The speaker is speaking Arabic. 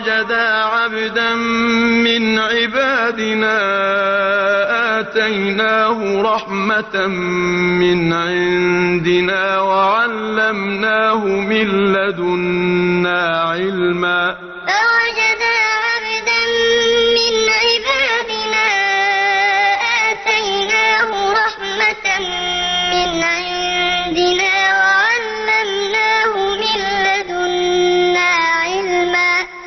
فوجدا عبدا من عبادنا آتيناه رحمة من عندنا وعلمناه من لدنا علما. فوجدا عبدا من عبادنا آتيناه رحمة